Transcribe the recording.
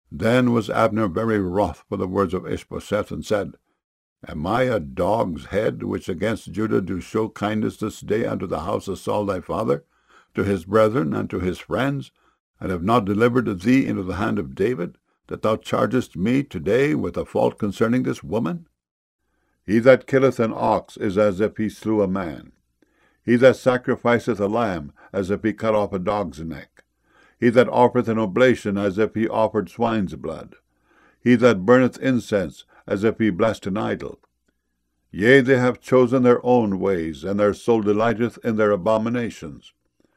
Then was Abner very wroth for the words of Ishbosheth, and said, Am I a dog's head, which against Judah do show kindness this day unto the house of Saul thy father, to his brethren, and to his friends, and have not delivered thee into the hand of David, that thou chargest me today with a fault concerning this woman? He that killeth an ox is as if he slew a man. He that sacrificeth a lamb, as if he cut off a dog's neck. He that offereth an oblation, as if he offered swine's blood. He that burneth incense, as if he blessed an idol. Yea, they have chosen their own ways, and their soul delighteth in their abominations.